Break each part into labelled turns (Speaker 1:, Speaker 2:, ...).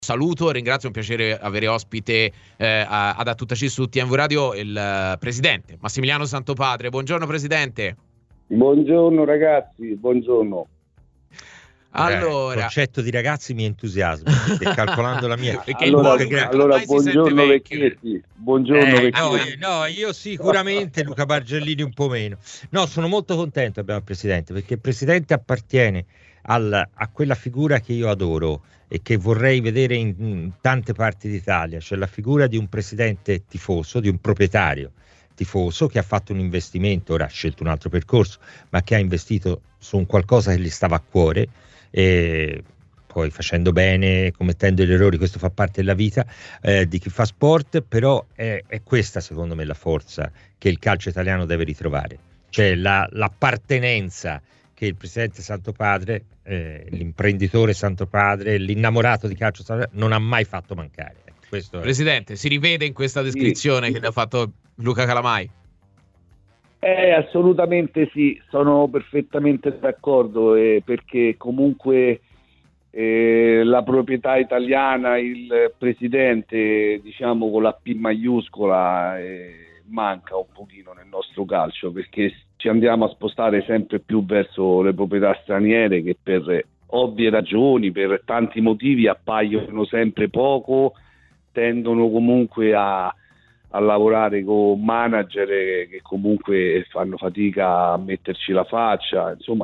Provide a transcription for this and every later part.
Speaker 1: Saluto e ringrazio, è un piacere avere ospite ad A Tutta C su TNV Radio il presidente Massimiliano Santopadre. Buongiorno presidente.
Speaker 2: Buongiorno ragazzi, buongiorno.
Speaker 3: Il concetto di ragazzi mi entusiasma, perché calcolando la mia
Speaker 2: allora buongiorno Vecchietti. Buongiorno Vecchietti.
Speaker 3: No, io sicuramente, Luca Bargellini un po' meno. No, sono molto contento abbiamo il presidente, perché il presidente appartiene a quella figura che io adoro e che vorrei vedere in tante parti d'Italia, cioè la figura di un presidente tifoso, di un proprietario tifoso che ha fatto un investimento, ora ha scelto un altro percorso, ma che ha investito su un qualcosa che gli stava a cuore, e poi facendo bene, commettendo gli errori, questo fa parte della vita di chi fa sport, però è questa secondo me la forza che il calcio italiano deve ritrovare, cioè l'appartenenza che il presidente Santopadre, l'imprenditore Santopadre, l'innamorato di calcio non ha mai fatto mancare.
Speaker 1: Presidente, si rivede in questa descrizione che ne ha fatto Luca Calamai?
Speaker 2: Assolutamente sì, sono perfettamente d'accordo, perché comunque la proprietà italiana, il presidente, diciamo con la P maiuscola, manca un pochino nel nostro calcio, perché ci andiamo a spostare sempre più verso le proprietà straniere che per ovvie ragioni, per tanti motivi appaiono sempre poco, tendono comunque a lavorare con manager che comunque fanno fatica a metterci la faccia, insomma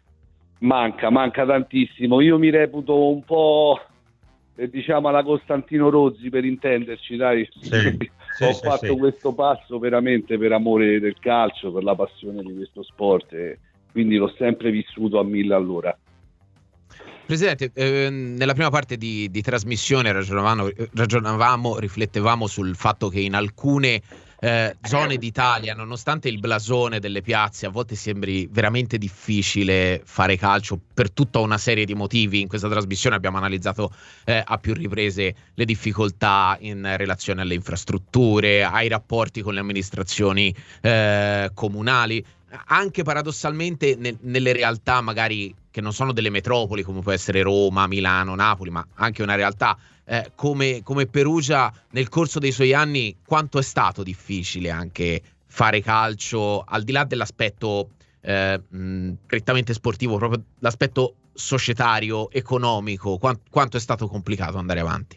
Speaker 2: manca tantissimo. Io mi reputo un po' diciamo alla Costantino Rozzi, per intenderci, dai. Ho fatto questo passo veramente per amore del calcio, per la passione di questo sport, e quindi l'ho sempre vissuto a 1000 all'ora.
Speaker 1: Presidente, nella prima parte di trasmissione ragionavamo, riflettevamo sul fatto che in alcune zone d'Italia, nonostante il blasone delle piazze, a volte sembri veramente difficile fare calcio per tutta una serie di motivi. In questa trasmissione abbiamo analizzato a più riprese le difficoltà in relazione alle infrastrutture, ai rapporti con le amministrazioni comunali, anche paradossalmente nelle realtà magari che non sono delle metropoli come può essere Roma, Milano, Napoli, ma anche una realtà come Perugia. Nel corso dei suoi anni quanto è stato difficile anche fare calcio, al di là dell'aspetto prettamente sportivo, proprio l'aspetto societario, economico, quanto è stato complicato andare avanti?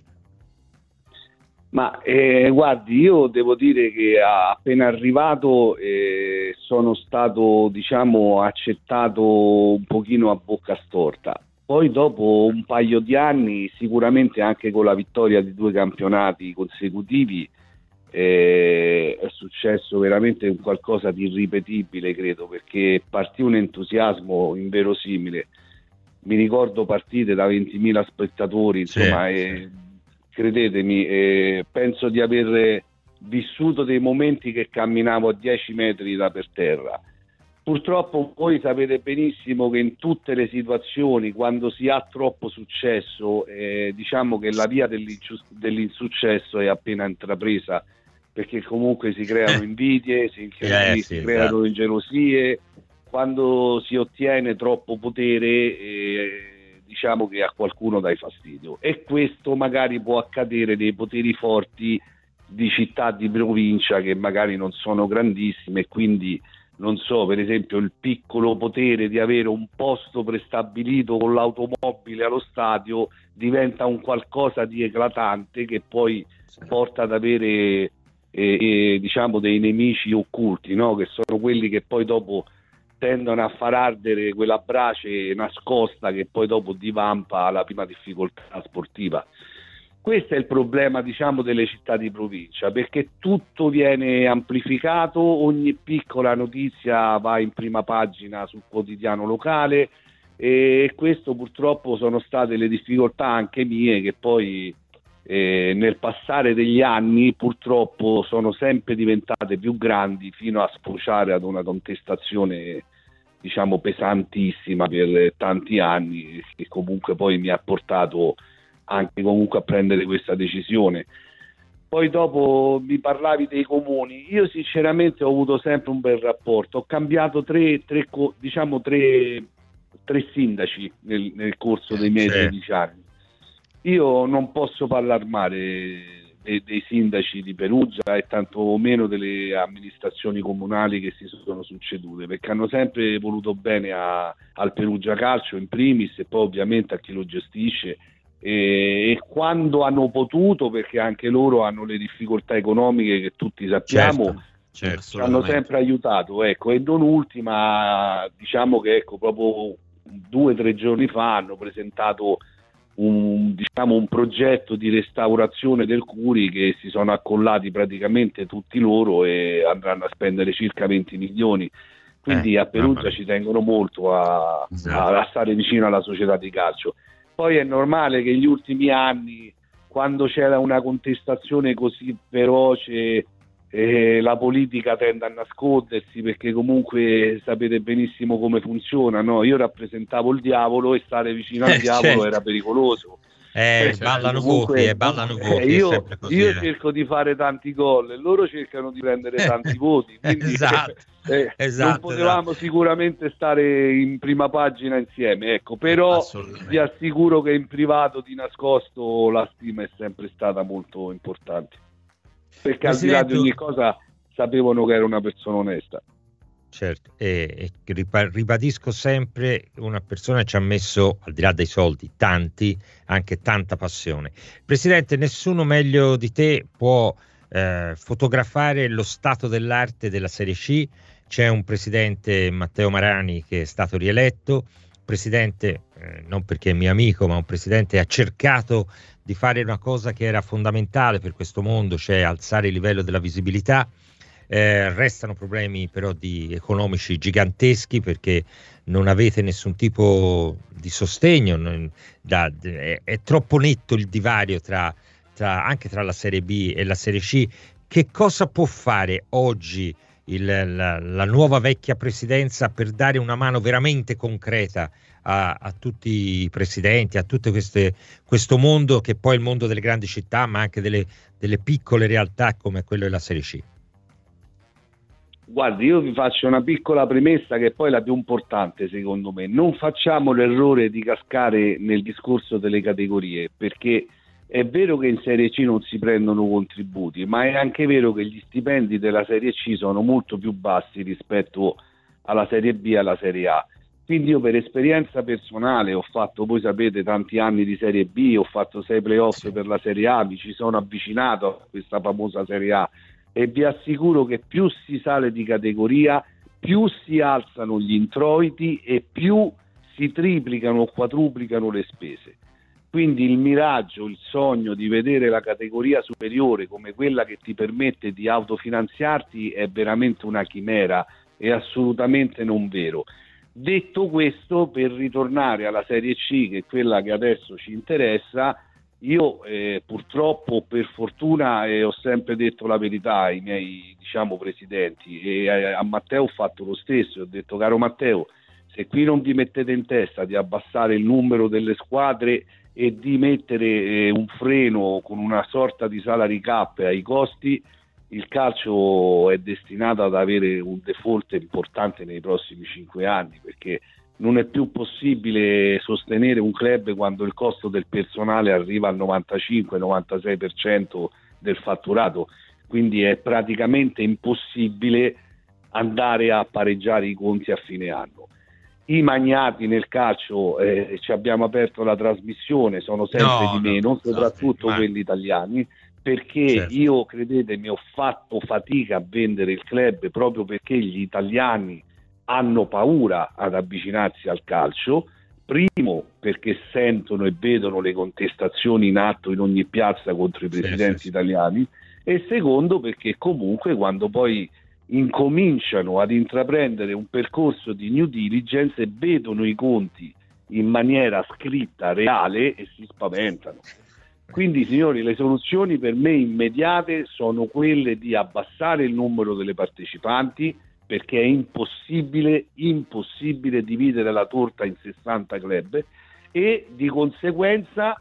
Speaker 2: Ma guardi, io devo dire che appena arrivato sono stato, diciamo, accettato un pochino a bocca storta. Poi dopo un paio di anni, sicuramente anche con la vittoria di 2 campionati consecutivi, è successo veramente un qualcosa di irripetibile, credo, perché partì un entusiasmo inverosimile. Mi ricordo partite da 20.000 spettatori, insomma, credetemi, penso di aver vissuto dei momenti che camminavo a 10 metri da per terra. Purtroppo voi sapete benissimo che in tutte le situazioni, quando si ha troppo successo, diciamo che la via dell'insuccesso è appena intrapresa, perché comunque si creano invidie, si creano ingelosie. Quando si ottiene troppo potere, diciamo che a qualcuno dai fastidio, e questo magari può accadere nei poteri forti di città di provincia che magari non sono grandissime, e quindi non so, per esempio il piccolo potere di avere un posto prestabilito con l'automobile allo stadio diventa un qualcosa di eclatante che poi porta ad avere diciamo dei nemici occulti, no? Che sono quelli che poi dopo tendono a far ardere quella brace nascosta che poi dopo divampa la prima difficoltà sportiva. Questo è il problema, diciamo, delle città di provincia, perché tutto viene amplificato, ogni piccola notizia va in prima pagina sul quotidiano locale, e questo purtroppo sono state le difficoltà anche mie, che poi nel passare degli anni purtroppo sono sempre diventate più grandi, fino a sfociare ad una contestazione, diciamo, pesantissima per tanti anni, che comunque poi mi ha portato anche comunque a prendere questa decisione. Poi dopo mi parlavi dei comuni, io sinceramente ho avuto sempre un bel rapporto, ho cambiato tre sindaci nel corso dei miei 13 anni. Io non posso parlare male dei sindaci di Perugia e tanto meno delle amministrazioni comunali che si sono succedute, perché hanno sempre voluto bene al Perugia Calcio in primis, e poi ovviamente a chi lo gestisce, e quando hanno potuto, perché anche loro hanno le difficoltà economiche che tutti sappiamo,
Speaker 1: certo,
Speaker 2: ci hanno sempre aiutato, ecco. E non ultima, diciamo che proprio 2 o 3 giorni fa hanno presentato un progetto di restaurazione del Curi, che si sono accollati praticamente tutti loro e andranno a spendere circa 20 milioni. Quindi a Perugia ci tengono molto a stare vicino alla società di calcio. Poi è normale che gli ultimi anni, quando c'era una contestazione così feroce, la politica tende a nascondersi, perché comunque sapete benissimo come funziona, no? Io rappresentavo il diavolo e stare vicino al diavolo era pericoloso.
Speaker 3: Ballano comunque, ballano voci,
Speaker 2: io cerco di fare tanti gol e loro cercano di prendere tanti voti, quindi non potevamo sicuramente stare in prima pagina insieme, ecco. Però vi assicuro che in privato, di nascosto, la stima è sempre stata molto importante, perché al di là di ogni cosa sapevano che era una persona onesta.
Speaker 3: Certo, e ribadisco sempre, una persona ci ha messo, al di là dei soldi, tanti, anche tanta passione. Presidente, nessuno meglio di te può fotografare lo stato dell'arte della Serie C. C'è un presidente, Matteo Marani, che è stato rieletto, presidente, non perché è mio amico, ma un presidente ha cercato di fare una cosa che era fondamentale per questo mondo, cioè alzare il livello della visibilità. Restano problemi però economici giganteschi, perché non avete nessun tipo di sostegno, è troppo netto il divario anche tra la Serie B e la Serie C. Che cosa può fare oggi la nuova vecchia presidenza per dare una mano veramente concreta a tutti i presidenti, a tutto questo mondo, che poi è il mondo delle grandi città, ma anche delle piccole realtà come quello della Serie C?
Speaker 2: Guardi, io vi faccio una piccola premessa che è poi la più importante secondo me. Non facciamo l'errore di cascare nel discorso delle categorie, perché è vero che in Serie C non si prendono contributi, ma è anche vero che gli stipendi della Serie C sono molto più bassi rispetto alla Serie B e alla Serie A. Quindi io, per esperienza personale, ho fatto, voi sapete, tanti anni di Serie B, ho fatto 6 playoff per la Serie A, mi ci sono avvicinato a questa famosa Serie A, e vi assicuro che più si sale di categoria, più si alzano gli introiti e più si triplicano o quadruplicano le spese. Quindi il miraggio, il sogno di vedere la categoria superiore come quella che ti permette di autofinanziarti è veramente una chimera, è assolutamente non vero. Detto questo, per ritornare alla Serie C, che è quella che adesso ci interessa, io purtroppo, per fortuna, ho sempre detto la verità ai miei presidenti, e a Matteo ho fatto lo stesso. Ho detto: caro Matteo, se qui non vi mettete in testa di abbassare il numero delle squadre e di mettere un freno con una sorta di salary cap ai costi, il calcio è destinato ad avere un default importante nei prossimi 5 anni, perché non è più possibile sostenere un club quando il costo del personale arriva al 95-96% del fatturato. Quindi è praticamente impossibile andare a pareggiare i conti a fine anno. I magnati nel calcio, ci abbiamo aperto la trasmissione, sono sempre di meno, soprattutto quelli italiani, perché io, credetemi, ho fatto fatica a vendere il club proprio perché gli italiani hanno paura ad avvicinarsi al calcio. Primo, perché sentono e vedono le contestazioni in atto in ogni piazza contro i presidenti italiani, e secondo, perché comunque quando poi incominciano ad intraprendere un percorso di due diligence e vedono i conti in maniera scritta, reale, e si spaventano. Quindi, signori, le soluzioni per me immediate sono quelle di abbassare il numero delle partecipanti, perché è impossibile dividere la torta in 60 club, e di conseguenza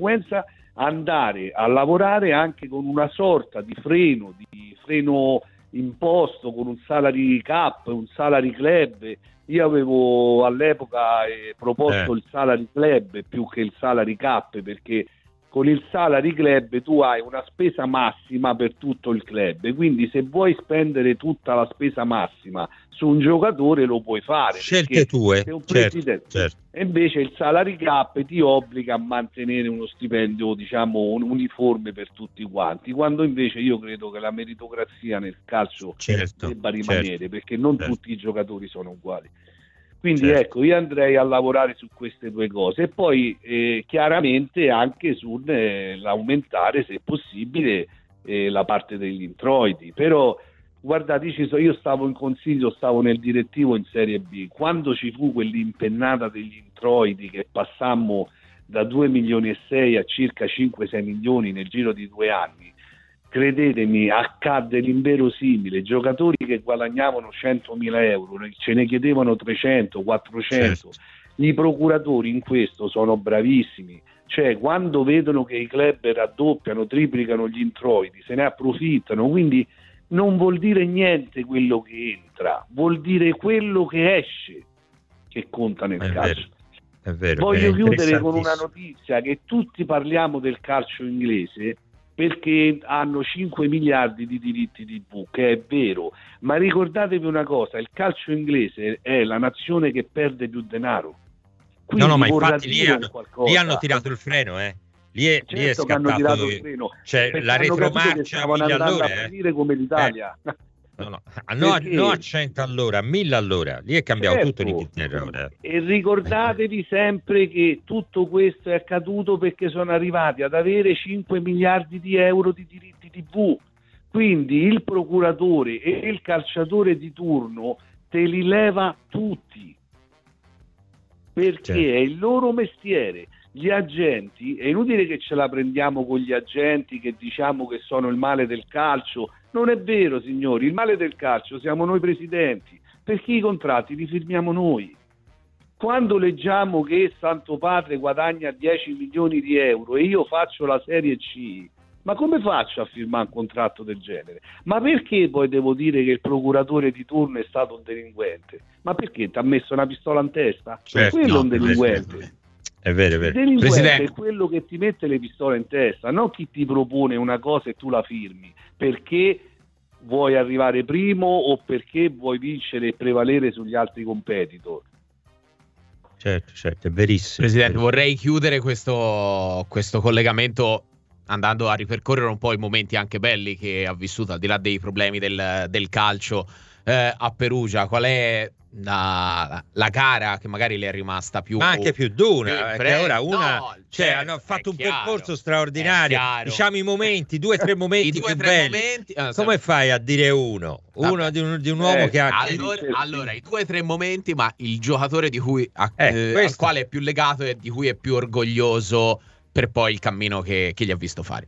Speaker 2: andare a lavorare anche con una sorta di freno imposto con un salary cap, un salary club. Io avevo all'epoca proposto il salary club più che il salary cap, perché con il salary club tu hai una spesa massima per tutto il club, quindi se vuoi spendere tutta la spesa massima su un giocatore lo puoi fare.
Speaker 3: Scelte tue, certo.
Speaker 2: E invece il salary cap ti obbliga a mantenere uno stipendio, diciamo, uniforme per tutti quanti, quando invece io credo che la meritocrazia nel calcio debba rimanere, perché non tutti i giocatori sono uguali. Quindi ecco, io andrei a lavorare su queste due cose e poi chiaramente anche sull'aumentare, se possibile, la parte degli introiti. Però guardate, io stavo in consiglio, stavo nel direttivo in Serie B, quando ci fu quell'impennata degli introiti che passammo da 2,6 milioni a circa 5-6 milioni nel giro di 2 anni, credetemi, accadde l'inverosimile. Giocatori che guadagnavano 100.000 euro ce ne chiedevano 300, 400. I procuratori in questo sono bravissimi, cioè quando vedono che i club raddoppiano, triplicano gli introiti, se ne approfittano. Quindi non vuol dire niente quello che entra, vuol dire quello che esce che conta nel calcio.
Speaker 3: È vero,
Speaker 2: voglio chiudere con una notizia: che tutti parliamo del calcio inglese perché hanno 5 miliardi di diritti TV, che è vero, ma ricordatevi una cosa: il calcio inglese è la nazione che perde più denaro. Quindi
Speaker 3: ma infatti lì hanno tirato il freno, Lì è
Speaker 2: certo
Speaker 3: scappato,
Speaker 2: che hanno tirato il freno,
Speaker 3: cioè la retromarcia a 1000 all'ora,
Speaker 2: a finire come l'Italia.
Speaker 3: No, a 100 all'ora, a 1000 all'ora, lì è cambiato tutto in Inghilterra.
Speaker 2: E ricordatevi sempre che tutto questo è accaduto perché sono arrivati ad avere 5 miliardi di euro di diritti TV. Quindi il procuratore e il calciatore di turno te li leva tutti, perché è il loro mestiere. Gli agenti, è inutile che ce la prendiamo con gli agenti, che diciamo che sono il male del calcio. Non è vero, signori, il male del calcio siamo noi presidenti, perché i contratti li firmiamo noi. Quando leggiamo che Santo Padre guadagna 10 milioni di euro e io faccio la Serie C, ma come faccio a firmare un contratto del genere? Ma perché poi devo dire che il procuratore di turno è stato un delinquente? Ma perché ti ha messo una pistola in testa? Quello è un delinquente.
Speaker 3: È vero.
Speaker 2: Il delinquente è quello che ti mette le pistole in testa, non chi ti propone una cosa e tu la firmi perché vuoi arrivare primo o perché vuoi vincere e prevalere sugli altri competitor.
Speaker 3: Certo, è verissimo.
Speaker 1: Presidente, vorrei chiudere questo collegamento andando a ripercorrere un po' i momenti anche belli che ha vissuto, al di là dei problemi del calcio a Perugia. Qual è la gara che magari le è rimasta più,
Speaker 3: ma anche più d'una, perché ora hanno fatto un percorso straordinario, diciamo i momenti, 2 o 3 momenti più belli. Come fai a dire uno di un uomo che ha
Speaker 1: allora i 2 o 3 momenti, ma il giocatore di cui al quale è più legato e di cui è più orgoglioso per poi il cammino che gli ha visto fare?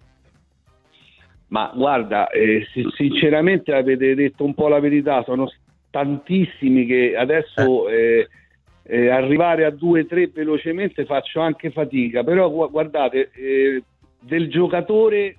Speaker 1: Ma
Speaker 2: guarda, sinceramente avete detto un po' la verità, sono tantissimi che adesso arrivare a 2-3 velocemente faccio anche fatica, però guardate, del giocatore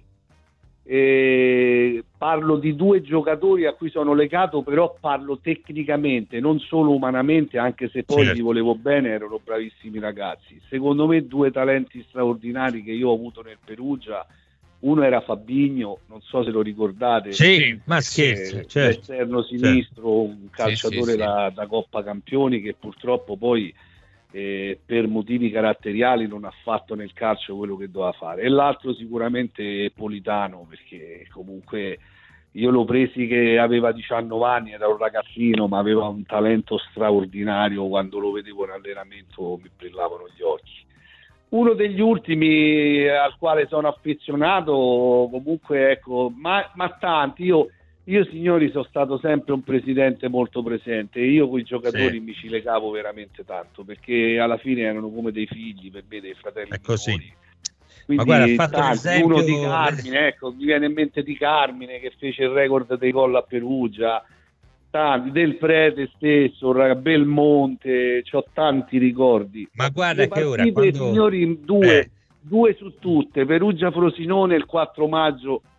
Speaker 2: parlo di 2 giocatori a cui sono legato, però parlo tecnicamente, non solo umanamente, anche se poi gli volevo bene, erano bravissimi ragazzi. Secondo me 2 talenti straordinari che io ho avuto nel Perugia. Uno era Fabinho, non so se lo ricordate,
Speaker 3: ma scherzi,
Speaker 2: l'esterno sinistro, un calciatore da Coppa Campioni che purtroppo poi per motivi caratteriali non ha fatto nel calcio quello che doveva fare. E l'altro sicuramente Politano, perché comunque io l'ho presi che aveva 19 anni, era un ragazzino, ma aveva un talento straordinario. Quando lo vedevo in allenamento mi brillavano gli occhi. Uno degli ultimi al quale sono affezionato, comunque ecco, ma tanti, io signori sono stato sempre un presidente molto presente e io con i giocatori mi ci legavo veramente tanto, perché alla fine erano come dei figli per me, dei fratelli minori. Quindi,
Speaker 3: ma guarda, ha fatto l'esempio...
Speaker 2: uno di Carmine, ecco, mi viene in mente di Carmine che fece il record dei gol a Perugia, tanti, Del Prete stesso, Belmonte, c'ho tanti ricordi.
Speaker 3: Ma guarda che ora
Speaker 2: signori, due su tutte, Perugia Frosinone il 4 maggio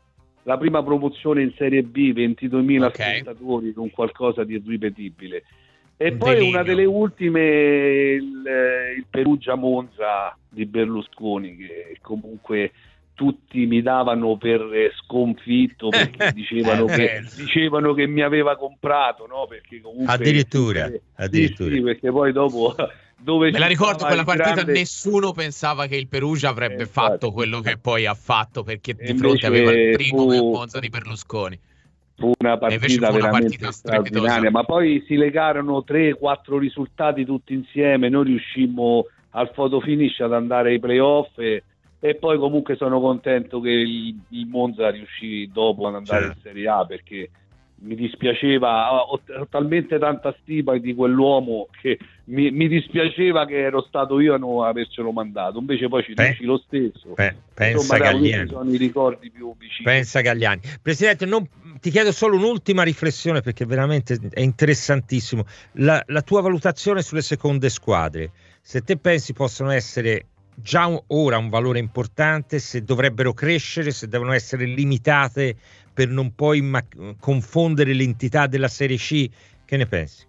Speaker 2: la prima promozione in Serie B, 22.000 spettatori, con qualcosa di irripetibile. E poi una delle ultime, il Perugia-Monza di Berlusconi, che comunque tutti mi davano per sconfitto, perché dicevano che mi aveva comprato, no? Perché comunque
Speaker 3: addirittura.
Speaker 2: Sì, perché poi dopo dove
Speaker 1: me la ricordo quella partita,
Speaker 2: grande...
Speaker 1: nessuno pensava che il Perugia avrebbe fatto quello che poi ha fatto, perché di fronte
Speaker 2: invece
Speaker 1: aveva il primo Monza di Berlusconi.
Speaker 2: Fu una partita veramente straordinaria, ma poi si legarono 3-4 risultati tutti insieme, noi riuscimmo al photo finish ad andare ai playoff e poi comunque sono contento che il Monza riuscì dopo ad andare in Serie A, perché mi dispiaceva, ho talmente tanta stima di quell'uomo che mi dispiaceva che ero stato io a non avercelo mandato, invece poi ci riuscì lo stesso.
Speaker 3: Pensa Galliani.
Speaker 2: Sono i ricordi più vicini.
Speaker 3: Pensa Galliani. Presidente, ti chiedo solo un'ultima riflessione, perché veramente è interessantissimo la tua valutazione sulle seconde squadre. Se te pensi possono essere già ora un valore importante, se dovrebbero crescere, se devono essere limitate per non poi confondere l'entità della Serie C, che ne pensi?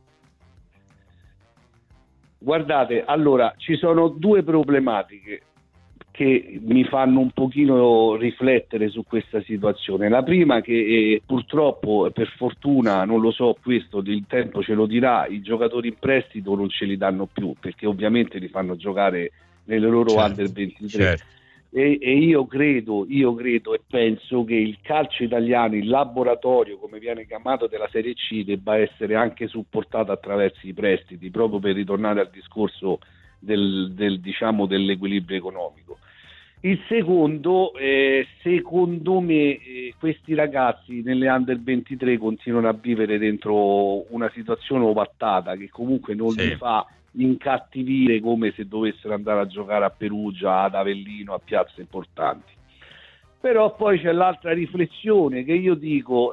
Speaker 2: Guardate, allora ci sono due problematiche che mi fanno un pochino riflettere su questa situazione. La prima, che purtroppo, per fortuna, non lo so, questo il tempo ce lo dirà, i giocatori in prestito non ce li danno più, perché ovviamente li fanno giocare nelle loro under 23. E io credo e penso che il calcio italiano, il laboratorio, come viene chiamato, della Serie C, debba essere anche supportato attraverso i prestiti, proprio per ritornare al discorso dell'equilibrio economico. Il secondo, secondo me, questi ragazzi nelle under 23 continuano a vivere dentro una situazione ovattata che comunque non li fa incattivire come se dovessero andare a giocare a Perugia, ad Avellino, a piazze importanti. Però poi c'è l'altra riflessione che io dico,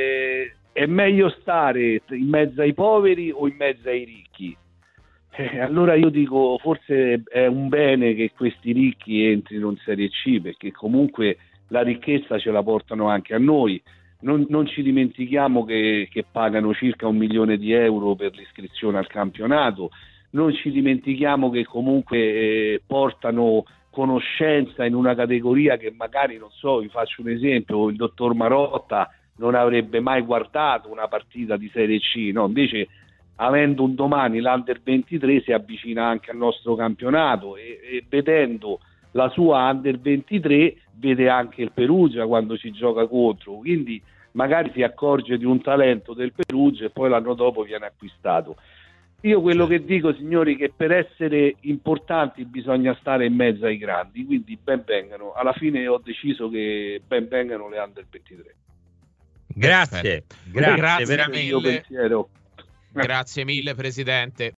Speaker 2: è meglio stare in mezzo ai poveri o in mezzo ai ricchi? Allora io dico, forse è un bene che questi ricchi entrino in Serie C, perché comunque la ricchezza ce la portano anche a noi. Non ci dimentichiamo che pagano circa 1 milione di euro per l'iscrizione al campionato, non ci dimentichiamo che comunque portano conoscenza in una categoria che magari, non so, vi faccio un esempio, il dottor Marotta non avrebbe mai guardato una partita di Serie C, no? Invece, avendo un domani l'Under 23, si avvicina anche al nostro campionato e vedendo la sua Under 23 vede anche il Perugia quando ci gioca contro, quindi magari si accorge di un talento del Perugia e poi l'anno dopo viene acquistato. Io quello che dico, signori, che per essere importanti bisogna stare in mezzo ai grandi, quindi ben vengano. Alla fine ho deciso che ben vengano le Under 23.
Speaker 3: Grazie veramente.
Speaker 1: Grazie mille, Presidente.